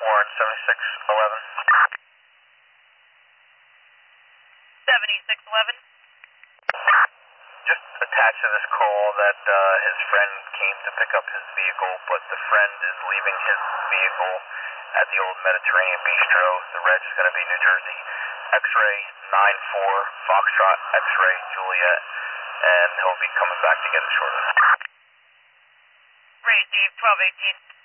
Warren 7611. 7611. Just attached to this call that his friend came to pick up his vehicle, but the friend is leaving his vehicle at the old Mediterranean Bistro. The reg is going to be New Jersey X-ray 94 Foxtrot X-ray Juliet, and he'll be coming back to get it shortly. Receive 1218.